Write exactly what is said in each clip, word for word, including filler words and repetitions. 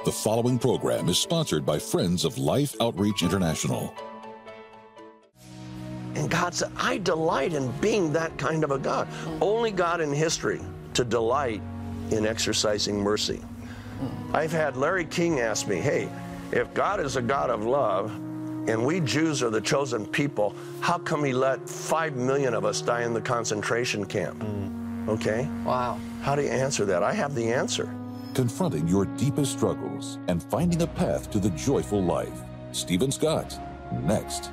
The following program is sponsored by Friends of Life Outreach International. And God said, I delight in being that kind of a God. Only God in history to delight in exercising mercy. I've had Larry King ask me, hey, if God is a God of love, and we Jews are the chosen people, how come he let five million of us die in the concentration camp? Mm. Okay? Wow. How do you answer that? I have the answer. Confronting your deepest struggles and finding a path to the joyful life. Stephen Scott, next.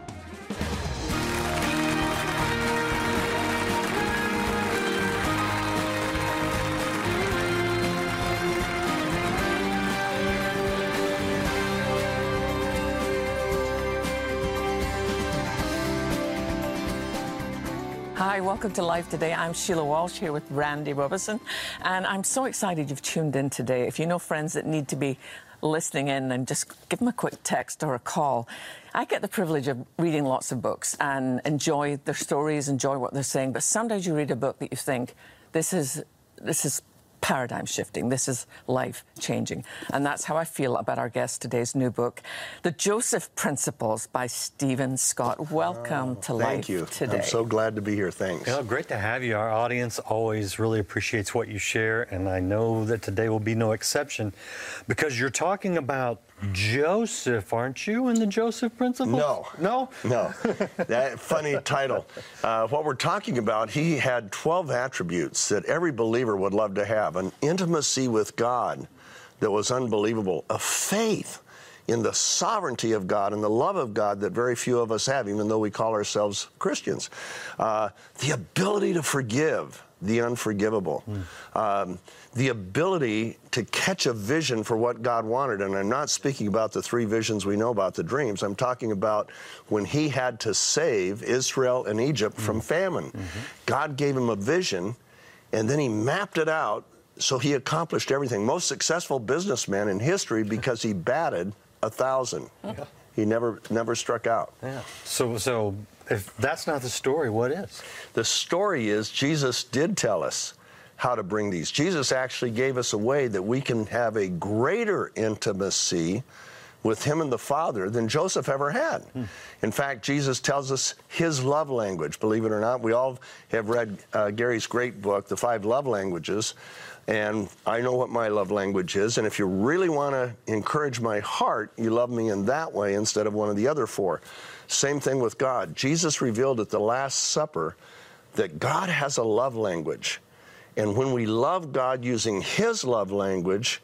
Hi, welcome to Life Today. I'm Sheila Walsh here with Randy Robison, and I'm so excited you've tuned in today. If you know friends that need to be listening in, then just give them a quick text or a call. I get the privilege of reading lots of books and enjoy their stories, enjoy what they're saying, but sometimes you read a book that you think, this is, this is paradigm shifting. This is life changing. And that's how I feel about our guest today's new book, The Joseph Principles by Stephen Scott. Welcome oh, to Life thank you. Today. I'm so glad to be here. Thanks. Yeah, great to have you. Our audience always really appreciates what you share, and I know that today will be no exception because you're talking about Joseph, aren't you, in the Joseph Principles? No. No? No. That funny title. Uh, what we're talking about, he had twelve attributes that every believer would love to have. An intimacy with God that was unbelievable. A faith in the sovereignty of God and the love of God that very few of us have, even though we call ourselves Christians. Uh, the ability to forgive the unforgivable. Mm. Um, the ability to catch a vision for what God wanted. And I'm not speaking about the three visions we know about, the dreams. I'm talking about when he had to save Israel and Egypt mm. from famine. Mm-hmm. God gave him a vision, and then he mapped it out, so he accomplished everything. Most successful businessman in history because he batted a thousand. Yeah. He never never struck out. Yeah. So, so if that's not the story, what is? The story is Jesus did tell us how to bring these. Jesus actually gave us a way that we can have a greater intimacy with him and the Father than Joseph ever had. Hmm. In fact, Jesus tells us his love language. Believe it or not, we all have read uh, Gary's great book, The Five Love Languages, and I know what my love language is, and if you really want to encourage my heart, you love me in that way instead of one of the other four. Same thing with God. Jesus revealed at the Last Supper that God has a love language. And when we love God using his love language,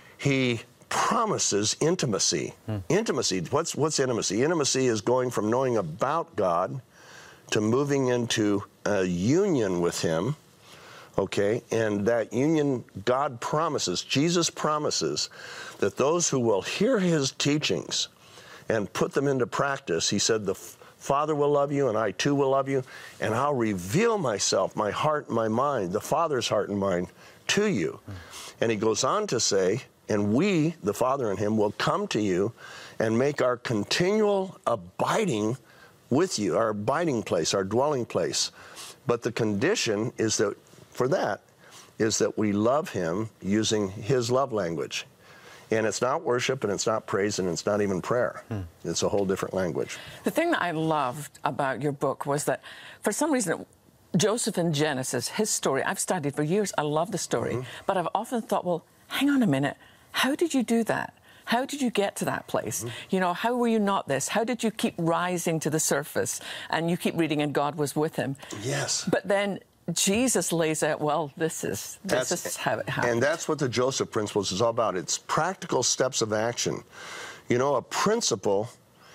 he promises intimacy. Hmm. Intimacy, what's, what's intimacy? Intimacy is going from knowing about God to moving into a union with him, okay? And that union, God promises, Jesus promises that those who will hear his teachings and put them into practice, he said, the Father will love you, and I too will love you, and I'll reveal myself, my heart and my mind, the Father's heart and mind, to you. Hmm. And he goes on to say, and we, the Father and him, will come to you and make our continual abiding with you, our abiding place, our dwelling place. But the condition is that, for that, is that we love him using his love language. And it's not worship, and it's not praise, and it's not even prayer. Hmm. It's a whole different language. The thing that I loved about your book was that, for some reason, Joseph in Genesis, his story, I've studied for years. I love the story. Mm-hmm. But I've often thought, well, hang on a minute. How did you do that? How did you get to that place? Mm-hmm. You know, how were you not this? How did you keep rising to the surface? And you keep reading, and God was with him. Yes. But then Jesus lays out, well, this is this that's, is how it happened. And that's what the Joseph Principles is all about. It's practical steps of action. You know, a principle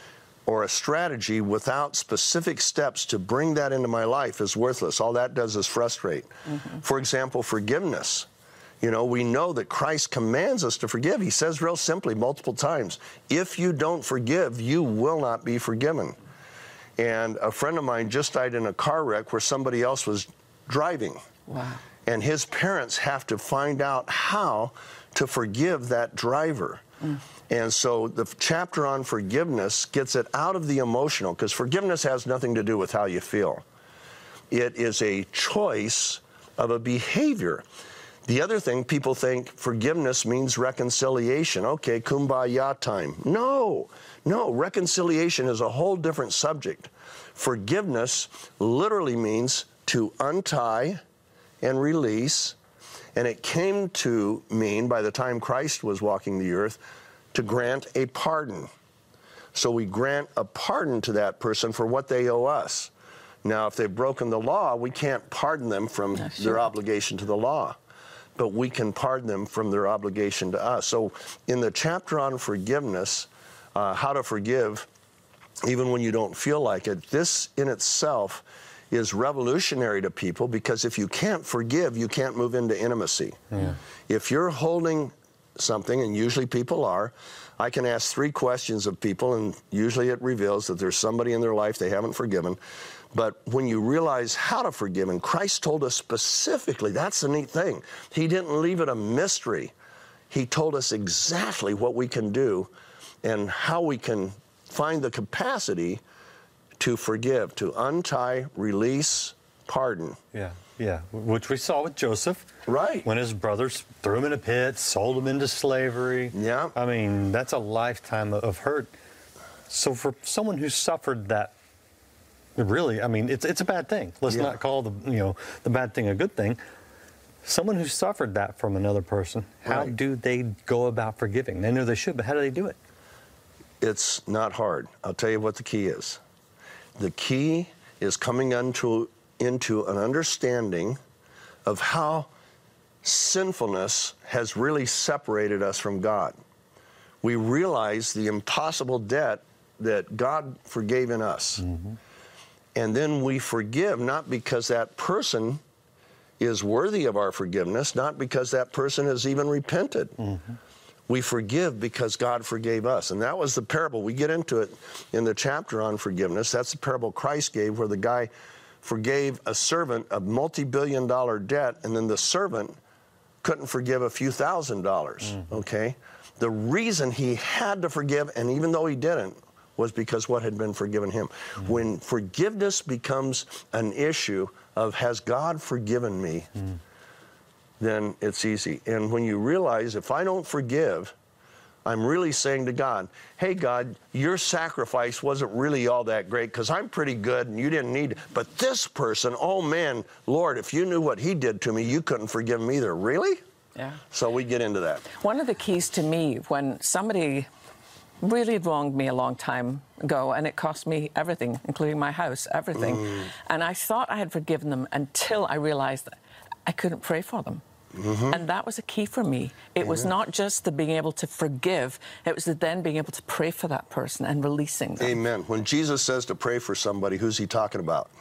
or a strategy without specific steps to bring that into my life is worthless. All that does is frustrate. Mm-hmm. For example, forgiveness. You know, we know that Christ commands us to forgive. He says real simply multiple times, if you don't forgive, you will not be forgiven. And a friend of mine just died in a car wreck where somebody else was driving. Wow. And his parents have to find out how to forgive that driver. Mm. And so the chapter on forgiveness gets it out of the emotional, because forgiveness has nothing to do with how you feel. It is a choice of a behavior. The other thing, people think forgiveness means reconciliation. Okay, kumbaya time. No, no, reconciliation is a whole different subject. Forgiveness literally means to untie and release, and it came to mean, by the time Christ was walking the earth, to grant a pardon. So we grant a pardon to that person for what they owe us. Now, if they've broken the law, we can't pardon them from No, sure. their obligation to the law, but we can pardon them from their obligation to us. So in the chapter on forgiveness, uh, how to forgive, even when you don't feel like it, this in itself is revolutionary to people, because if you can't forgive, you can't move into intimacy. Yeah. If you're holding something, and usually people are, I can ask three questions of people, and usually it reveals that there's somebody in their life they haven't forgiven. But when you realize how to forgive, and Christ told us specifically, that's the neat thing. He didn't leave it a mystery. He told us exactly what we can do and how we can find the capacity to forgive, to untie, release, pardon. Yeah, yeah, which we saw with Joseph. Right. When his brothers threw him in a pit, sold him into slavery. Yeah. I mean, that's a lifetime of hurt. So for someone who suffered that, really, I mean, it's it's a bad thing. Let's Yeah. not call the you know the bad thing a good thing. Someone who suffered that from another person, how Right. do they go about forgiving? They know they should, but how do they do it? It's not hard. I'll tell you what the key is. The key is coming into, into an understanding of how sinfulness has really separated us from God. We realize the impossible debt that God forgave in us. Mm-hmm. And then we forgive, not because that person is worthy of our forgiveness, not because that person has even repented. Mm-hmm. We forgive because God forgave us. And that was the parable. We get into it in the chapter on forgiveness. That's the parable Christ gave, where the guy forgave a servant a multi-billion dollar debt, and then the servant couldn't forgive a few thousand dollars, mm-hmm. okay? The reason he had to forgive, and even though he didn't, was because what had been forgiven him. Mm-hmm. When forgiveness becomes an issue of, has God forgiven me? Mm-hmm. Then it's easy. And when you realize, if I don't forgive, I'm really saying to God, hey, God, your sacrifice wasn't really all that great, because I'm pretty good and you didn't need it. But this person, oh man, Lord, if you knew what he did to me, you couldn't forgive him either. Really? Yeah. So we get into that. One of the keys to me, when somebody really wronged me a long time ago, and it cost me everything, including my house, everything. Mm. And I thought I had forgiven them until I realized that I couldn't pray for them. Mm-hmm. And that was a key for me. It Amen. Was not just the being able to forgive, it was the then being able to pray for that person and releasing them. Amen. When Jesus says to pray for somebody, who's he talking about?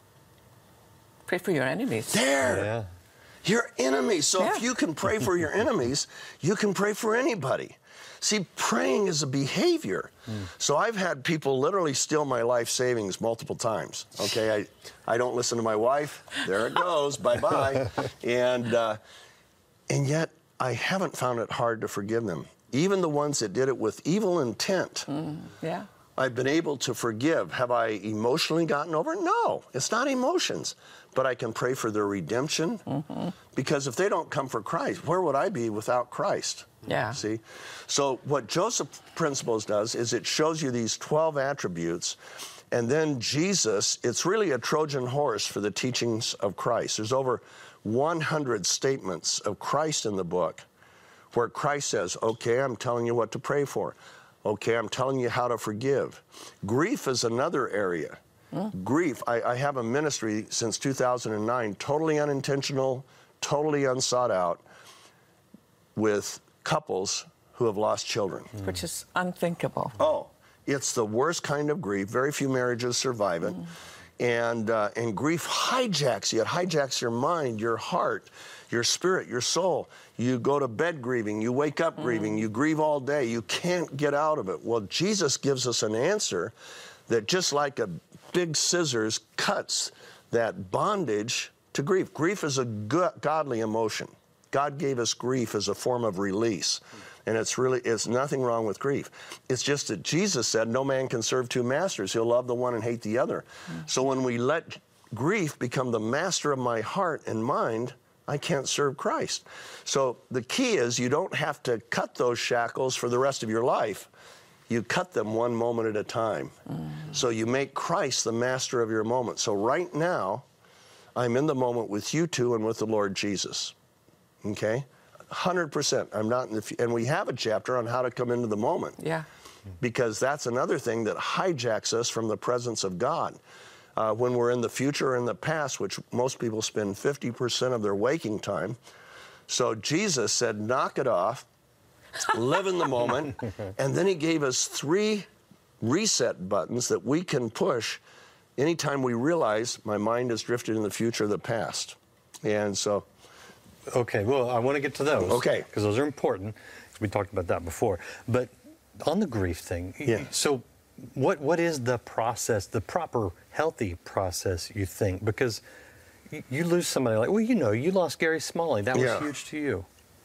Pray for your enemies. There! Yeah. Your enemies. So Yeah. if you can pray for your enemies, you can pray for anybody. See, praying is a behavior. Mm. So I've had people literally steal my life savings multiple times. Okay, I, I don't listen to my wife. There it goes. Bye-bye. And, uh, and yet I haven't found it hard to forgive them. Even the ones that did it with evil intent. Mm. Yeah. I've been able to forgive. Have I emotionally gotten over it? No, it's not emotions. But I can pray for their redemption. Mm-hmm. Because if they don't come for Christ, where would I be without Christ? Yeah. See? So what Joseph Principles does is it shows you these twelve attributes, and then Jesus, it's really a Trojan horse for the teachings of Christ. There's over one hundred statements of Christ in the book where Christ says, okay, I'm telling you what to pray for. Okay, I'm telling you how to forgive. Grief is another area. Mm. Grief, I, I have a ministry since two thousand nine, totally unintentional, totally unsought out, with couples who have lost children. Mm. Which is unthinkable. Oh, it's the worst kind of grief. Very few marriages survive it. Mm. And, uh, and grief hijacks you. It hijacks your mind, your heart, your spirit, your soul. You go to bed grieving. You wake up mm. grieving. You grieve all day. You can't get out of it. Well, Jesus gives us an answer that, just like a big scissors, cuts that bondage to grief. Grief is a good, godly emotion. God gave us grief as a form of release. And it's really, it's nothing wrong with grief. It's just that Jesus said, no man can serve two masters. He'll love the one and hate the other. Mm-hmm. So when we let grief become the master of my heart and mind, I can't serve Christ. So the key is you don't have to cut those shackles for the rest of your life. You cut them one moment at a time. Mm. So you make Christ the master of your moment. So right now, I'm in the moment with you two and with the Lord Jesus. Okay? one hundred percent. I'm not in the, and we have a chapter on how to come into the moment. Yeah. Because that's another thing that hijacks us from the presence of God. Uh, when we're in the future or in the past, which most people spend fifty percent of their waking time. So Jesus said, knock it off, live in the moment, and then he gave us three reset buttons that we can push anytime we realize my mind has drifted in the future or the past. And so... Okay, well, I want to get to those. Okay. Because those are important. We talked about that before. But on the grief thing, yeah. so what what is the process, the proper, healthy process, you think? Because you, you lose somebody like, well, you know, you lost Gary Smalley. That was yeah. huge to you.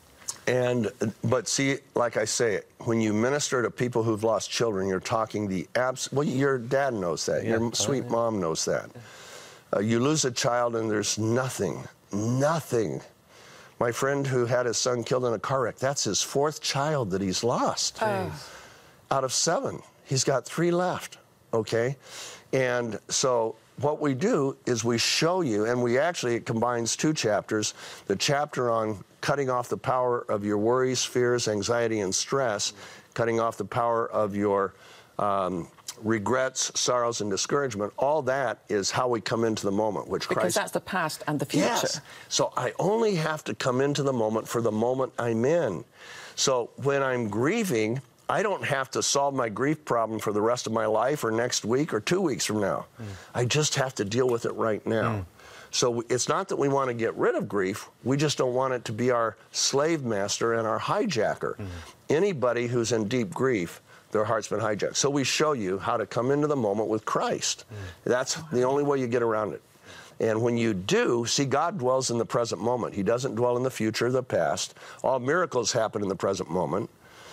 And, but see, like I say, when you minister to people who've lost children, you're talking the abs. Well, your dad knows that. Yeah. Your sweet oh, yeah. mom knows that. Uh, you lose a child and there's nothing, nothing. My friend who had his son killed in a car wreck, that's his fourth child that he's lost. Oh. Out of seven. He's got three left, okay? And so what we do is we show you, and we actually, it combines two chapters, the chapter on cutting off the power of your worries, fears, anxiety, and stress, cutting off the power of your um, regrets, sorrows, and discouragement. All that is how we come into the moment, which because Christ... that's the past and the future. Yes. So I only have to come into the moment for the moment I'm in. So when I'm grieving, I don't have to solve my grief problem for the rest of my life or next week or two weeks from now. Mm. I just have to deal with it right now. Mm. So it's not that we want to get rid of grief. We just don't want it to be our slave master and our hijacker. Mm. Anybody who's in deep grief, their heart's been hijacked. So we show you how to come into the moment with Christ. Mm. That's the only way you get around it. And when you do, see, God dwells in the present moment. He doesn't dwell in the future or the past. All miracles happen in the present moment.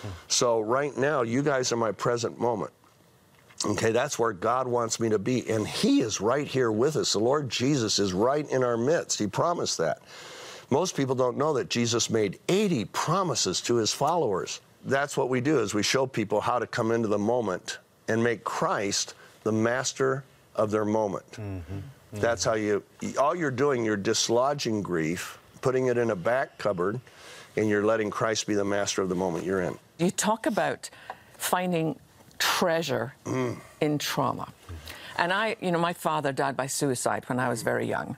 So right now, you guys are my present moment. Okay, that's where God wants me to be. And he is right here with us. The Lord Jesus is right in our midst. He promised that. Most people don't know that Jesus made eighty promises to his followers. That's what we do, is we show people how to come into the moment and make Christ the master of their moment. Mm-hmm. Mm-hmm. That's how you, all you're doing, you're dislodging grief, putting it in a back cupboard, and you're letting Christ be the master of the moment you're in. You talk about finding treasure mm. in trauma. And I, you know, my father died by suicide when I was very young.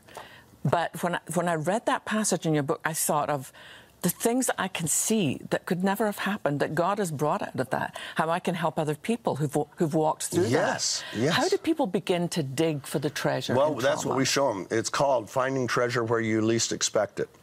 But when I, when I read that passage in your book, I thought of the things that I can see that could never have happened, that God has brought out of that, how I can help other people who've, who've walked through yes, that. Yes. How do people begin to dig for the treasure? Well, in that's trauma? what we show them. It's called finding treasure where you least expect it.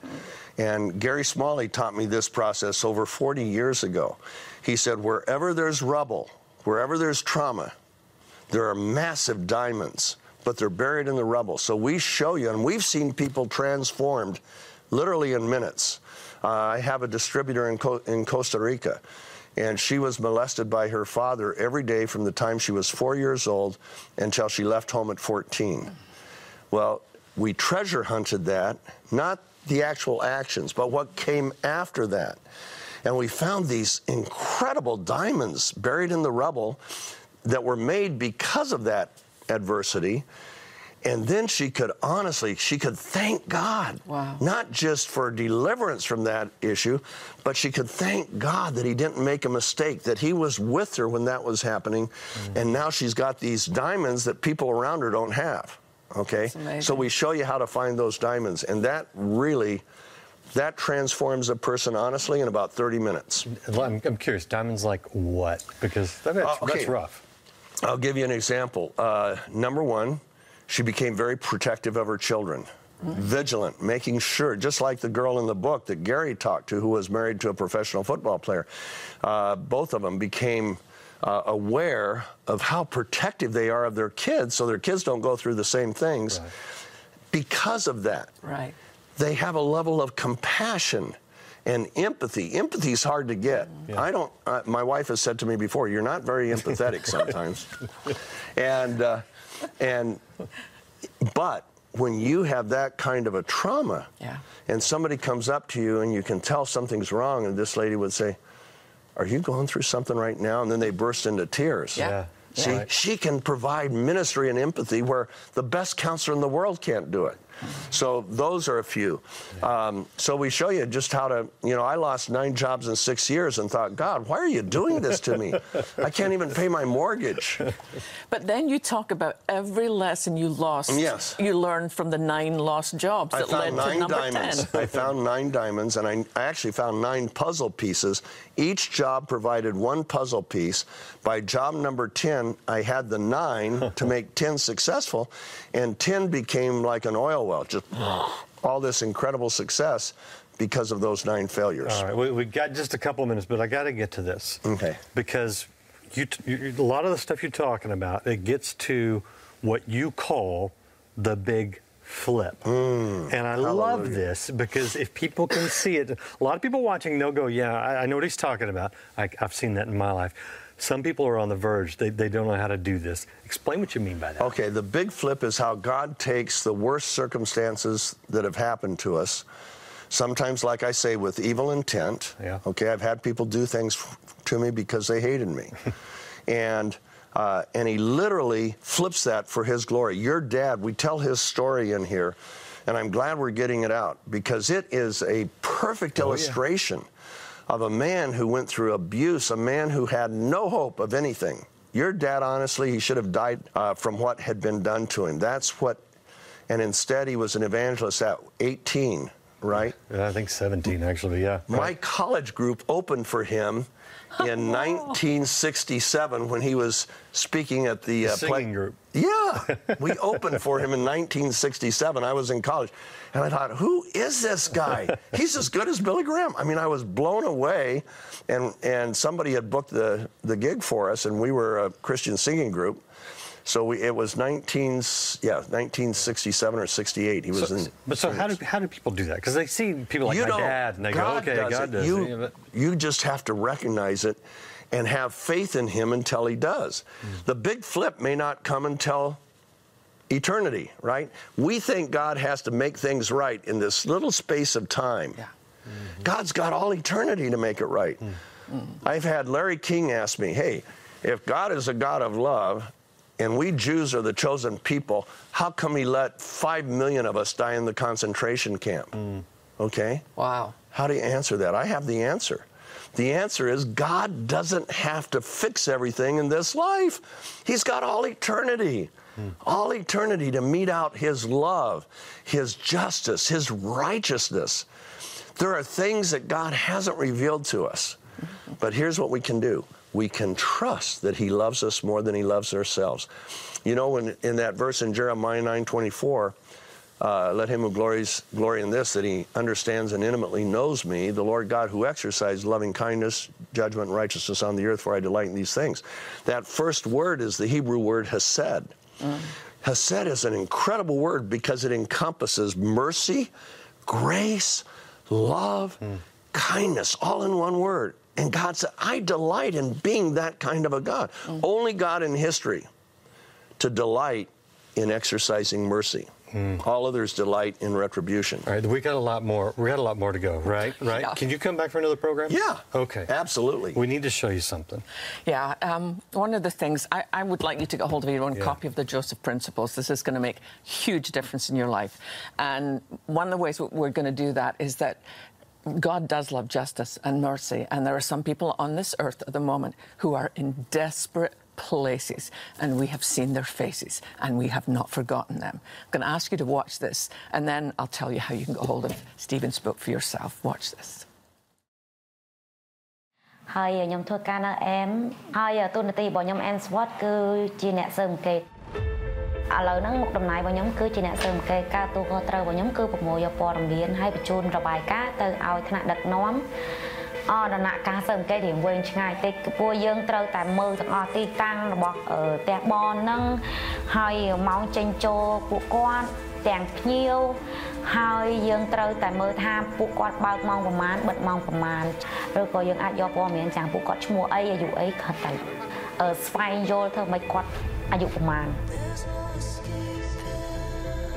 And Gary Smalley taught me this process over forty years ago. He said, wherever there's rubble, wherever there's trauma, there are massive diamonds, but they're buried in the rubble. So we show you, and we've seen people transformed literally in minutes. Uh, I have a distributor in, Co- in Costa Rica, and she was molested by her father every day from the time she was four years old until she left home at fourteen. Well, we treasure hunted that, not the actual actions, but what came after that. And we found these incredible diamonds buried in the rubble that were made because of that adversity. And then she could honestly, she could thank God, wow. not just for deliverance from that issue, but she could thank God that he didn't make a mistake, that he was with her when that was happening. Mm-hmm. And now she's got these diamonds that people around her don't have. Okay, so we show you how to find those diamonds, and that really, that transforms a person, honestly, in about thirty minutes. I'm, I'm curious, diamonds like what? Because that's, uh, okay. that's rough. I'll give you an example. Uh, number one, she became very protective of her children, mm-hmm. vigilant, making sure, just like the girl in the book that Gary talked to who was married to a professional football player, uh, both of them became Uh, aware of how protective they are of their kids so their kids don't go through the same things. Right. Because of that, right. they have a level of compassion and empathy. Empathy is hard to get. Yeah. I don't, uh, my wife has said to me before, you're not very empathetic sometimes. and, uh, and, but when you have that kind of a trauma, yeah. and somebody comes up to you and you can tell something's wrong, and this lady would say, "Are you going through something right now?" And then they burst into tears. Yeah. Yeah. See, Right. she can provide ministry and empathy where the best counselor in the world can't do it. So those are a few. Um, so we show you just how to, you know, I lost nine jobs in six years and thought, God, why are you doing this to me? I can't even pay my mortgage. But then you talk about every lesson you lost. Yes. You learned from the nine lost jobs I that led found to nine number diamonds. ten. I found nine diamonds, and I, I actually found nine puzzle pieces. Each job provided one puzzle piece. By job number ten, I had the nine to make ten successful, and ten became like an oil well, just all this incredible success because of those nine failures. All right, we, we got just a couple of minutes, but I got to get to this. Okay. Because you, you, a lot of the stuff you're talking about, it gets to what you call the big flip. Mm, and I hallelujah. love this because if people can see it, a lot of people watching, they'll go, yeah, I, I know what he's talking about. I, I've seen that in my life. Some people are on the verge. They, they don't know how to do this. Explain what you mean by that. Okay, the big flip is how God takes the worst circumstances that have happened to us, sometimes, like I say, with evil intent. Yeah. Okay, I've had people do things to me because they hated me. and uh, and he literally flips that for his glory. Your dad, we tell his story in here, and I'm glad we're getting it out because it is a perfect Oh, yeah. illustration of a man who went through abuse, a man who had no hope of anything. Your dad, honestly, he should have died uh, from what had been done to him. That's what, and instead he was an evangelist at eighteen, right? I think seventeen, actually, yeah. My college group opened for him in nineteen sixty-seven when he was speaking at the, The uh, singing play- group. Yeah, we opened for him in nineteen sixty-seven. I was in college, and I thought, who is this guy? He's as good as Billy Graham. I mean, I was blown away, and and somebody had booked the, the gig for us, and we were a Christian singing group. So we, it was nineteen, yeah, nineteen sixty-seven or sixty-eight. He was So, in. but so how do how do people do that? Because they see people like you my don't, dad, and they God go, okay, does God it. does you, it. Yeah, but- you just have to recognize it and have faith in him until he does. Mm. The big flip may not come until eternity, right? We think God has to make things right in this little space of time. Yeah. Mm-hmm. God's got all eternity to make it right. Mm. I've had Larry King ask me, hey, if God is a God of love, and we Jews are the chosen people, how come he let five million of us die in the concentration camp? Mm. Okay? Wow. How do you answer that? I have the answer. The answer is God doesn't have to fix everything in this life. He's got all eternity, mm. all eternity to mete out his love, his justice, his righteousness. There are things that God hasn't revealed to us. But here's what we can do. We can trust that he loves us more than he loves ourselves. You know, when, in that verse in Jeremiah nine twenty-four, uh, let him who glories glory in this, that he understands and intimately knows me, the Lord God who exercised loving kindness, judgment, and righteousness on the earth, for I delight in these things. That first word is the Hebrew word hesed. Mm. Hesed is an incredible word because it encompasses mercy, grace, love, mm. kindness, all in one word. And God said, I delight in being that kind of a God. Mm. Only God in history to delight in exercising mercy. Mm. All others delight in retribution. All right, we got a lot more. We got a lot more to go, right? Right? Yeah. Can you come back for another program? Yeah. Okay. Absolutely. We need to show you something. Yeah, um, one of the things, I, I would like you to get hold of your own Yeah. copy of the Joseph Principles. This is going to make a huge difference in your life. And one of the ways we're going to do that is that God does love justice and mercy, and there are some people on this earth at the moment who are in desperate places, and we have seen their faces, and we have not forgotten them. I'm going to ask you to watch this, and then I'll tell you how you can get hold of Stephen's book for yourself. Watch this. ហើយខ្ញុំធ្វើការនៅ អេម ហើយទូនាទីរបស់ខ្ញុំ អេន ស្វត គឺជាអ្នកស៊ើបអង្កេត ឥឡូវហ្នឹងមុខតំណែងរបស់ខ្ញុំគឺជាអ្នកស៊ើបអង្កេត ការទូខុសត្រូវរបស់ខ្ញុំគឺប្រមូលយកព័ត៌មានហើយបញ្ជូនរបាយការណ៍ទៅឲ្យថ្នាក់ដឹកនាំអដំណាក់ការស៊ើបអង្កេតរៀងវែងឆ្ងាយតិចព្រោះយើងត្រូវតែមើលទាំងអស់ទីតាំងរបស់ផ្ទះបនហ្នឹងហើយម៉ោងចេញចូលពួកគាត់ទាំងភ្ញៀវហើយយើងត្រូវតែមើលថាពួកគាត់បើកម៉ោងប្រមាណបិទម៉ោងប្រមាណឬក៏យើងអាចយកព័ត៌មានចាំពួកគាត់ឈ្មោះអីអាយុអីគាត់ទៅស្វែងយល់ធ្វើម៉េចគាត់អាយុប្រមាណ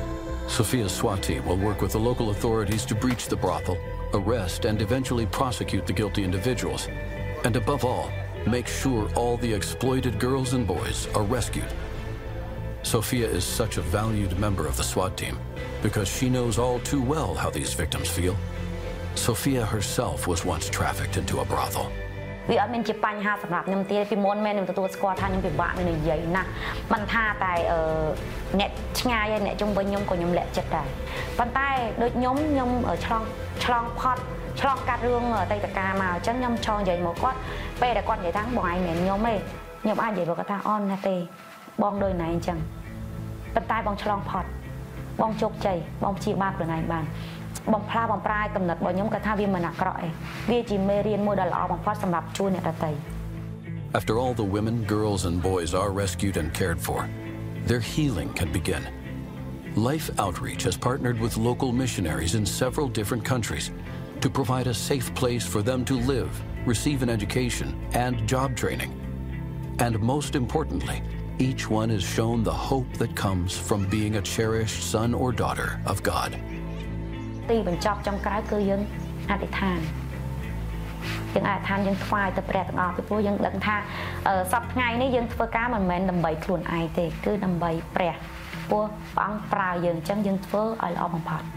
Sophia's SWAT team will work with the local authorities to breach the brothel, arrest and eventually prosecute the guilty individuals, and above all, make sure all the exploited girls and boys are rescued. Sophia is such a valued member of the SWAT team because she knows all too well how these victims feel. Sophia herself was once trafficked into a brothel. វាអត់មានជាបញ្ហាសម្រាប់ខ្ញុំទេពីមុនមែនខ្ញុំទទួលស្គាល់ថាខ្ញុំពិបាកនឹងនិយាយណាស់មិនថាតែអ្នកឆ្ងាយហើយអ្នកជុំវិញខ្ញុំក៏ខ្ញុំលាក់ចិត្តដែរប៉ុន្តែដូចខ្ញុំខ្ញុំឆ្លងឆ្លងផុតឆ្លងកាត់រឿងអតីតកាលមកអញ្ចឹងខ្ញុំចង់និយាយមកគាត់ពេលដែលគាត់និយាយថាបងឯងមិនខ្ញុំទេខ្ញុំអាចនិយាយមកគាត់ថាអនណាទេបងដូចណៃអញ្ចឹងប៉ុន្តែបងឆ្លងផុតបងជោគជ័យបងព្យាបាលខ្លួនឯងបានបងផ្លាបំប្រាយកំណត់របស់ខ្ញុំគាត់ថាវាមិនអាក្រក់ទេវាជាមេរៀនមួយដ៏ល្អបំផុតសម្រាប់ជួយអ្នកដទៃ After all the women, girls and boys are rescued and cared for, their healing can begin. Life Outreach has partnered with local missionaries in several different countries to provide a safe place for them to live, receive an education, and job training. And most importantly, each one is shown the hope that comes from being a cherished son or daughter of God. ទីបញ្ចប់ចុងក្រោយគឺយើងអធិដ្ឋានយើងអធិដ្ឋានយើងថ្វាយទៅព្រះទាំងអស់ពីព្រោះយើងដឹងថាសប្តាហ៍ថ្ងៃនេះយើងធ្វើការមិនមែនដើម្បីខ្លួនឯងទេគឺដើម្បីព្រះព្រោះព្រះអង្គប្រើយើងអញ្ចឹងយើងធ្វើឲ្យល្អបំផុត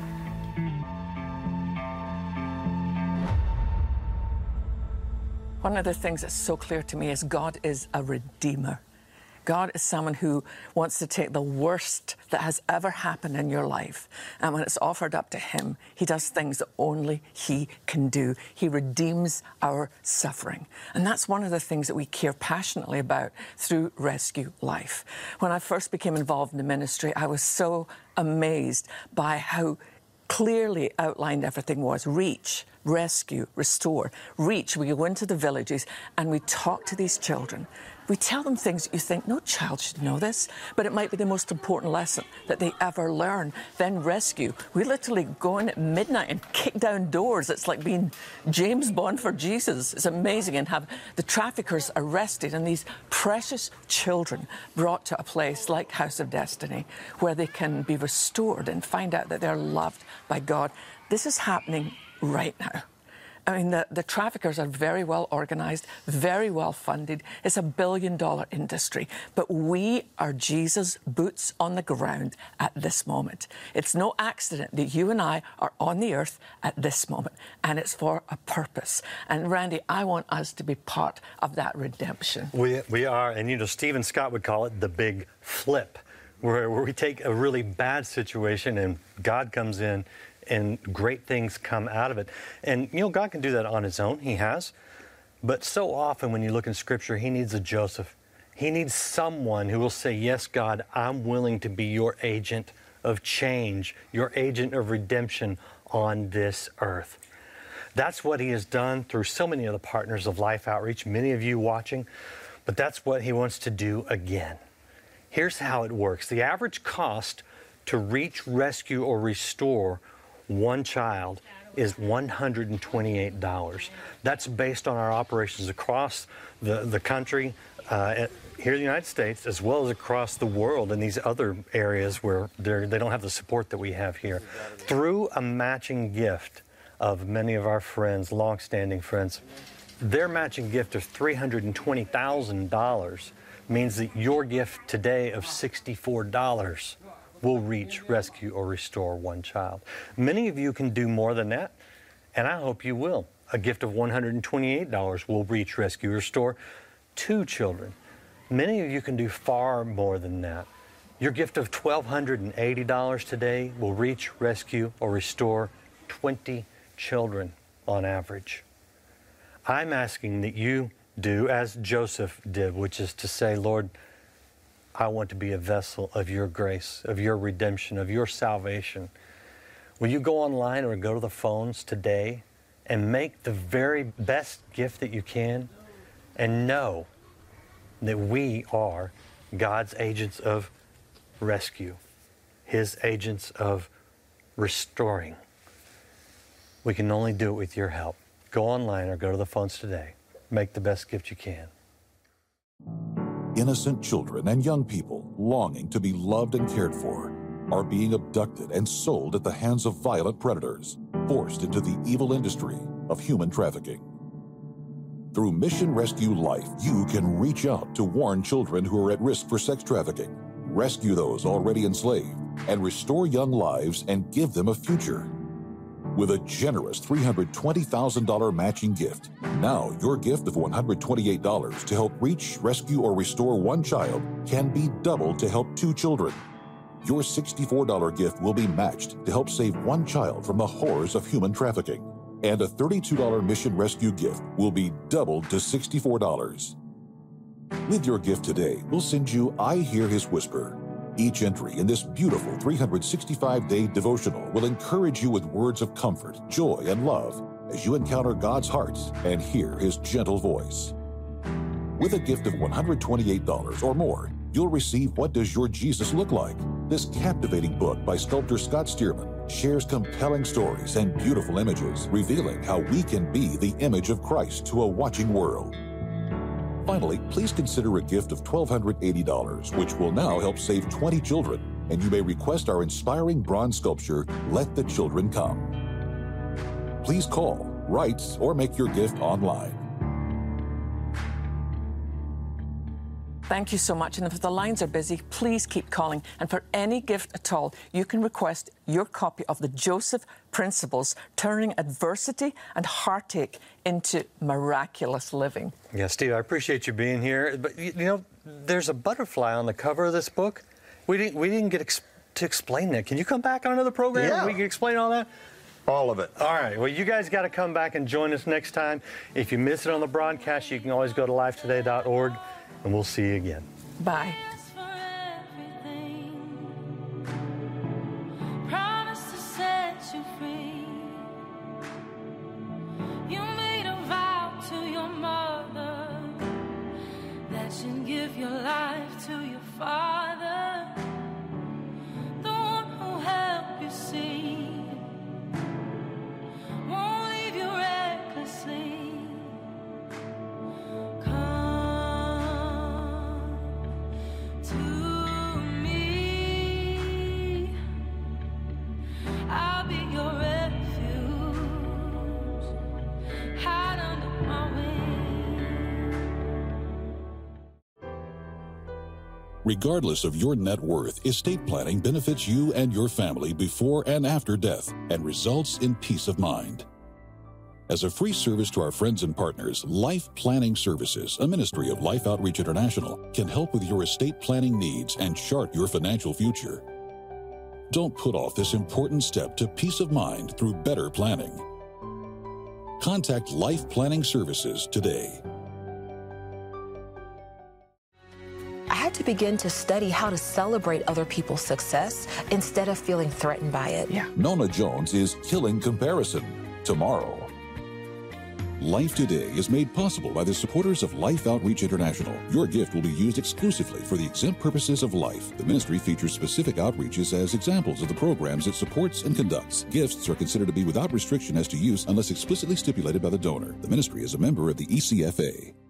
One of the things that's so clear to me is God is a redeemer. God is someone who wants to take the worst that has ever happened in your life, and when it's offered up to him, he does things that only he can do. He redeems our suffering. And that's one of the things that we care passionately about through Rescue Life. When I first became involved in the ministry, I was so amazed by how clearly outlined everything was. Reach, rescue, restore. Reach, we go into the villages and we talk to these children. We tell them things that you think, no child should know this, but it might be the most important lesson that they ever learn. Then rescue. We literally go in at midnight and kick down doors. It's like being James Bond for Jesus. It's amazing. And have the traffickers arrested and these precious children brought to a place like House of Destiny where they can be restored and find out that they're loved by God. This is happening right now. I mean, the, the traffickers are very well organised, very well funded. It's a billion dollar industry. But we are Jesus' boots on the ground at this moment. It's no accident that you and I are on the earth at this moment, and it's for a purpose. And Randy, I want us to be part of that redemption. We, we are, and you know, Stephen Scott would call it the big flip, where, where we take a really bad situation and God comes in and great things come out of it. And, you know, God can do that on his own. He has. But so often when you look in Scripture, he needs a Joseph. He needs someone who will say, yes, God, I'm willing to be your agent of change, your agent of redemption on this earth. That's what he has done through so many of the partners of Life Outreach, many of you watching, but that's what he wants to do again. Here's how it works. The average cost to reach, rescue, or restore one child is one hundred twenty-eight dollars. That's based on our operations across the, the country, uh, here in the United States, as well as across the world in these other areas where they don't have the support that we have here. Through a matching gift of many of our friends, long-standing friends, their matching gift of three hundred twenty thousand dollars means that your gift today of sixty-four dollars will reach, rescue, or restore one child. Many of you can do more than that, and I hope you will. A gift of one hundred twenty-eight dollars will reach, rescue, restore two children. Many of you can do far more than that. Your gift of one thousand two hundred eighty dollars today will reach, rescue, or restore twenty children on average. I'm asking that you do as Joseph did, which is to say, Lord, I want to be a vessel of your grace, of your redemption, of your salvation. Will you go online or go to the phones today and make the very best gift that you can and know that we are God's agents of rescue, his agents of restoring. We can only do it with your help. Go online or go to the phones today. Make the best gift you can. Innocent children and young people longing to be loved and cared for. are being abducted and sold at the hands of violent predators, forced into the evil industry of human trafficking. Through Mission Rescue Life, you can reach out to warn children who are at risk for sex trafficking, rescue those already enslaved, and restore young lives and give them a future. With a generous three hundred twenty thousand dollars matching gift, now your gift of one hundred twenty-eight dollars to help reach, rescue, or restore one child can be doubled to help two children. Your sixty-four dollars gift will be matched to help save one child from the horrors of human trafficking. And a thirty-two dollars Mission Rescue gift will be doubled to sixty-four dollars. With your gift today, we'll send you I Hear His Whisper. Each entry in this beautiful three hundred sixty-five day devotional will encourage you with words of comfort, joy, and love as you encounter God's heart and hear His gentle voice. With a gift of one hundred twenty-eight dollars or more, you'll receive What Does Your Jesus Look Like? This captivating book by sculptor Scott Stearman shares compelling stories and beautiful images, revealing how we can be the image of Christ to a watching world. Finally, please consider a gift of one thousand two hundred eighty dollars, which will now help save twenty children, and you may request our inspiring bronze sculpture, Let the Children Come. Please call, write, or make your gift online. Thank you so much. And if the lines are busy, please keep calling. And for any gift at all, you can request your copy of the Joseph Principles, Turning Adversity and Heartache into Miraculous Living. Yeah, Steve, I appreciate you being here. But, you know, there's a butterfly on the cover of this book. We didn't, we didn't get ex to explain that. Can you come back on another program yeah. and we can explain all that? All of it. All right. Well, you guys got to come back and join us next time. If you miss it on the broadcast, you can always go to life today dot org. And we'll see you again. Bye. Promise to set you free. You made a vow to your mother that you'd give your life to your father, the one who helped you see, won't leave you recklessly. Regardless of your net worth, estate planning benefits you and your family before and after death and results in peace of mind. As a free service to our friends and partners, Life Planning Services, a ministry of Life Outreach International, can help with your estate planning needs and chart your financial future. Don't put off this important step to peace of mind through better planning. Contact Life Planning Services today. I had to begin to study how to celebrate other people's success instead of feeling threatened by it. Yeah. Nona Jones is killing comparison tomorrow. Life Today is made possible by the supporters of Life Outreach International. Your gift will be used exclusively for the exempt purposes of life. The ministry features specific outreaches as examples of the programs it supports and conducts. Gifts are considered to be without restriction as to use unless explicitly stipulated by the donor. The ministry is a member of the E C F A.